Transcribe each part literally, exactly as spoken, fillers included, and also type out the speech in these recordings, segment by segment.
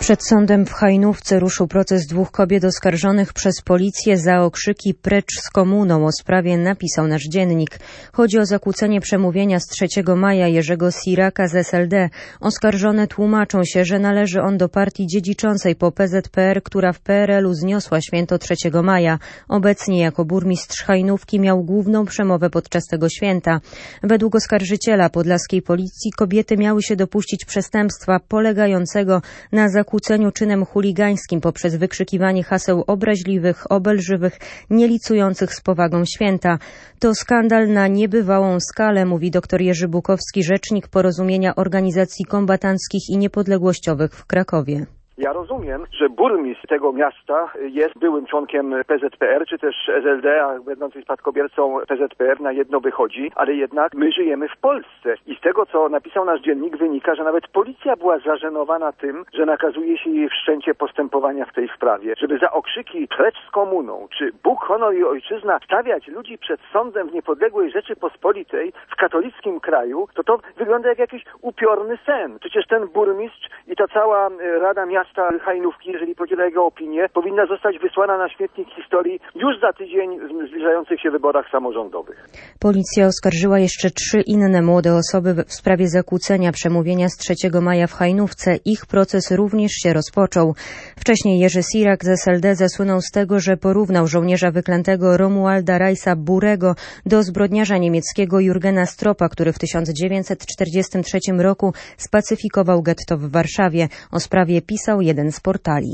Przed sądem w Hajnówce ruszył proces dwóch kobiet oskarżonych przez policję za okrzyki "precz z komuną". O sprawie napisał nasz dziennik. Chodzi o zakłócenie przemówienia z trzeciego maja Jerzego Siraka z S L D. Oskarżone tłumaczą się, że należy on do partii dziedziczącej po P Z P R, która w P R L u zniosła święto trzeciego maja. Obecnie jako burmistrz Hajnówki miał główną przemowę podczas tego święta. Według oskarżyciela podlaskiej policji kobiety miały się dopuścić przestępstwa polegającego na zakłóceniu czynem chuligańskim poprzez wykrzykiwanie haseł obraźliwych, obelżywych, nielicujących z powagą święta. To skandal na niebywałą skalę, mówi dr Jerzy Bukowski, rzecznik Porozumienia Organizacji Kombatanckich i Niepodległościowych w Krakowie. Ja rozumiem, że burmistrz tego miasta jest byłym członkiem P Z P R, czy też S L D, a będący spadkobiercą P Z P R na jedno wychodzi, ale jednak my żyjemy w Polsce i z tego, co napisał nasz dziennik, wynika, że nawet policja była zażenowana tym, że nakazuje się jej wszczęcie postępowania w tej sprawie, żeby za okrzyki "precz z komuną", czy "Bóg, honor i ojczyzna" stawiać ludzi przed sądem w niepodległej Rzeczypospolitej, w katolickim kraju, to to wygląda jak jakiś upiorny sen. Przecież ten burmistrz i ta cała Rada Miasta Hajnówki, jeżeli podziela jego opinię, powinna zostać wysłana na śmietnik historii już za tydzień w zbliżających się wyborach samorządowych. Policja oskarżyła jeszcze trzy inne młode osoby w sprawie zakłócenia przemówienia z trzeciego maja w Hajnówce. Ich proces również się rozpoczął. Wcześniej Jerzy Sirak z S L D zasłynął z tego, że porównał żołnierza wyklętego Romualda Rajsa Burego do zbrodniarza niemieckiego Jurgena Stropa, który w tysiąc dziewięćset czterdziestym trzecim roku spacyfikował getto w Warszawie. O sprawie pisał jeden z portali.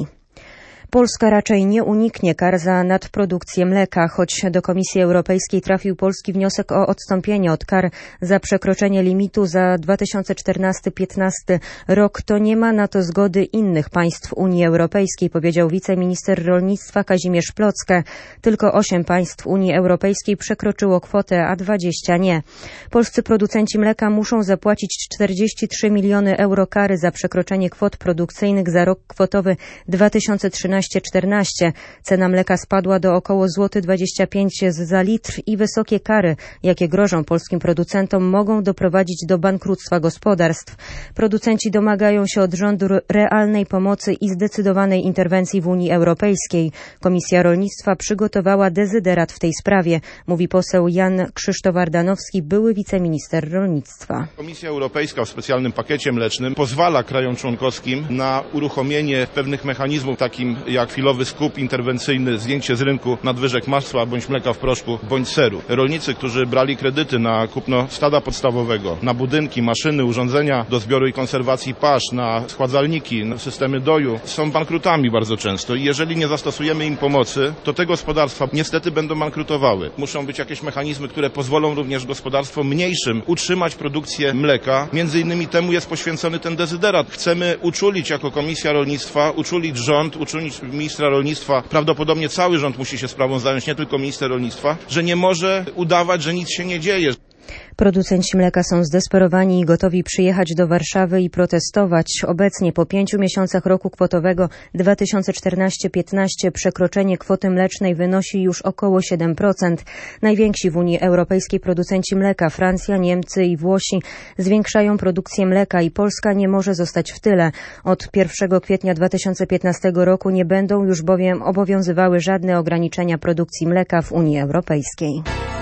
Polska raczej nie uniknie kar za nadprodukcję mleka, choć do Komisji Europejskiej trafił polski wniosek o odstąpienie od kar za przekroczenie limitu za dwa tysiące czternasty piętnasty rok. To nie ma na to zgody innych państw Unii Europejskiej, powiedział wiceminister rolnictwa Kazimierz Plocke. Tylko osiem państw Unii Europejskiej przekroczyło kwotę, a dwadzieścia nie. Polscy producenci mleka muszą zapłacić czterdzieści trzy miliony euro kary za przekroczenie kwot produkcyjnych za rok kwotowy dwa tysiące trzynasty czternaście. Cena mleka spadła do około złoty dwadzieścia pięć za litr i wysokie kary, jakie grożą polskim producentom, mogą doprowadzić do bankructwa gospodarstw. Producenci domagają się od rządu realnej pomocy i zdecydowanej interwencji w Unii Europejskiej. Komisja Rolnictwa przygotowała dezyderat w tej sprawie, mówi poseł Jan Krzysztof Ardanowski, były wiceminister rolnictwa. Komisja Europejska w specjalnym pakiecie mlecznym pozwala krajom członkowskim na uruchomienie pewnych mechanizmów, takim jak chwilowy skup interwencyjny, zdjęcie z rynku nadwyżek masła bądź mleka w proszku bądź seru. Rolnicy, którzy brali kredyty na kupno stada podstawowego, na budynki, maszyny, urządzenia do zbioru i konserwacji pasz, na schładzalniki, na systemy doju, są bankrutami bardzo często i jeżeli nie zastosujemy im pomocy, to te gospodarstwa niestety będą bankrutowały. Muszą być jakieś mechanizmy, które pozwolą również gospodarstwom mniejszym utrzymać produkcję mleka. Między innymi temu jest poświęcony ten dezyderat. Chcemy uczulić jako Komisja Rolnictwa, uczulić rząd, uczulić ministra rolnictwa, prawdopodobnie cały rząd musi się sprawą zająć, nie tylko minister rolnictwa, że nie może udawać, że nic się nie dzieje. Producenci mleka są zdesperowani i gotowi przyjechać do Warszawy i protestować. Obecnie po pięciu miesiącach roku kwotowego dwa tysiące czternasty piętnasty przekroczenie kwoty mlecznej wynosi już około siedem procent. Najwięksi w Unii Europejskiej producenci mleka, Francja, Niemcy i Włosi, zwiększają produkcję mleka i Polska nie może zostać w tyle. Od pierwszego kwietnia dwa tysiące piętnastego roku nie będą już bowiem obowiązywały żadne ograniczenia produkcji mleka w Unii Europejskiej.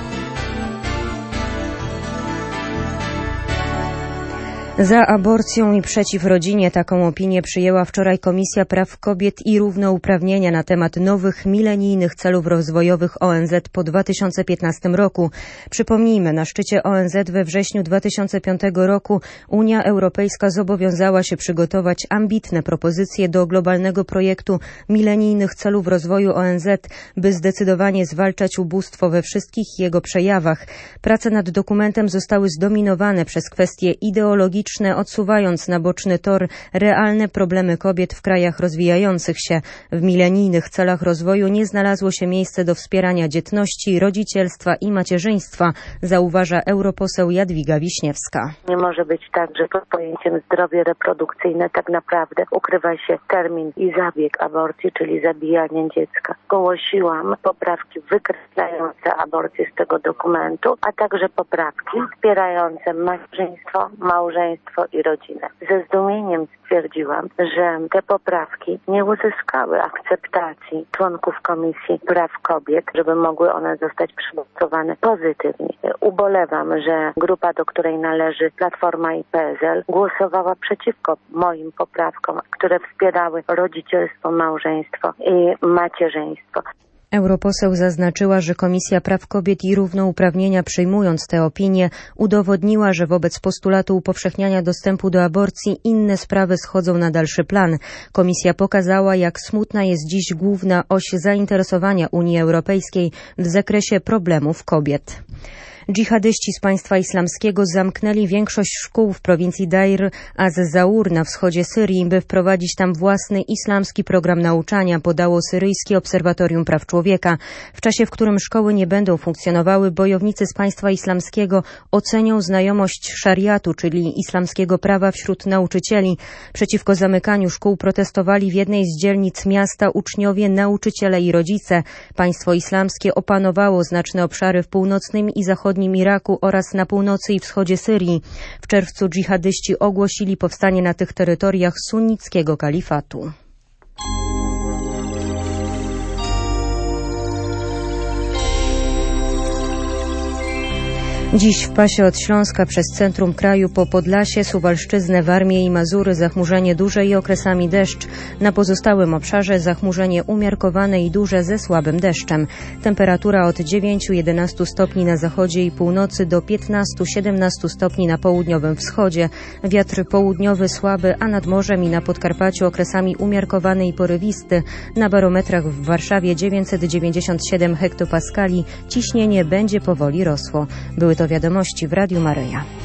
Za aborcją i przeciw rodzinie, taką opinię przyjęła wczoraj Komisja Praw Kobiet i Równouprawnienia na temat nowych milenijnych celów rozwojowych O N Z po dwa tysiące piętnastym roku. Przypomnijmy, na szczycie O N Z we wrześniu dwa tysiące piątego roku Unia Europejska zobowiązała się przygotować ambitne propozycje do globalnego projektu milenijnych celów rozwoju O N Z, by zdecydowanie zwalczać ubóstwo we wszystkich jego przejawach. Prace nad dokumentem zostały zdominowane przez kwestie ideologiczne, odsuwając na boczny tor realne problemy kobiet w krajach rozwijających się. W milenijnych celach rozwoju nie znalazło się miejsce do wspierania dzietności, rodzicielstwa i macierzyństwa, zauważa europoseł Jadwiga Wiśniewska. Nie może być tak, że pod pojęciem zdrowie reprodukcyjne tak naprawdę ukrywa się termin i zabieg aborcji, czyli zabijanie dziecka. Zgłosiłam poprawki wykreślające aborcję z tego dokumentu, a także poprawki wspierające macierzyństwo, małżeństwo małżeństwo i rodzinę. Ze zdumieniem stwierdziłam, że te poprawki nie uzyskały akceptacji członków Komisji Praw Kobiet, żeby mogły one zostać przepracowane pozytywnie. Ubolewam, że grupa, do której należy Platforma i P S L, głosowała przeciwko moim poprawkom, które wspierały rodzicielstwo, małżeństwo i macierzyństwo. Europoseł zaznaczyła, że Komisja Praw Kobiet i Równouprawnienia, przyjmując tę opinię, udowodniła, że wobec postulatu upowszechniania dostępu do aborcji inne sprawy schodzą na dalszy plan. Komisja pokazała, jak smutna jest dziś główna oś zainteresowania Unii Europejskiej w zakresie problemów kobiet. Dżihadyści z państwa islamskiego zamknęli większość szkół w prowincji Deir az-Zaur na wschodzie Syrii, by wprowadzić tam własny islamski program nauczania, podało Syryjskie Obserwatorium Praw Człowieka. W czasie, w którym szkoły nie będą funkcjonowały, bojownicy z państwa islamskiego ocenią znajomość szariatu, czyli islamskiego prawa wśród nauczycieli. Przeciwko zamykaniu szkół protestowali w jednej z dzielnic miasta uczniowie, nauczyciele i rodzice. Państwo islamskie opanowało znaczne obszary w północnym i zachodnim Iraku oraz na północy i wschodzie Syrii. W czerwcu dżihadyści ogłosili powstanie na tych terytoriach sunnickiego kalifatu. Dziś w pasie od Śląska przez centrum kraju po Podlasie, Suwalszczyznę, Warmię i Mazury zachmurzenie duże i okresami deszcz. Na pozostałym obszarze zachmurzenie umiarkowane i duże ze słabym deszczem. Temperatura od dziewięciu do jedenastu stopni na zachodzie i północy do piętnastu do siedemnastu stopni na południowym wschodzie. Wiatr południowy słaby, a nad morzem i na Podkarpaciu okresami umiarkowany i porywisty. Na barometrach w Warszawie dziewięćset dziewięćdziesiąt siedem hektopaskali. Ciśnienie będzie powoli rosło. Były to wiadomości w Radiu Maryja.